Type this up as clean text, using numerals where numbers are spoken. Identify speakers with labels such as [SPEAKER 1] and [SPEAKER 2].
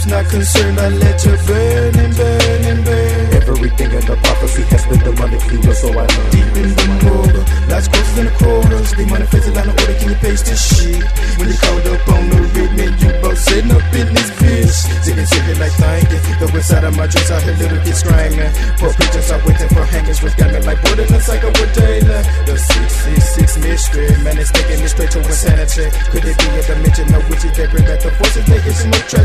[SPEAKER 1] motives not concerned, I let you burn and burn and burn.
[SPEAKER 2] Everything in the prophecy has been demonically real, so I know.
[SPEAKER 1] Deep in the mortar, lots closes in the quarters. They manifest a line of order, can you paste this shit? When you called up on the rhythm, you both sitting up in this bitch. Sipping like thinking, the inside of my dress, I hear little kids screaming. For pictures, I waiting for hangers, which got me like border in the cycle with daylight. The 666 mystery, man, it's taking me straight to insanity. Could it be a dimension of witches that bring back the forces? They get some more trash.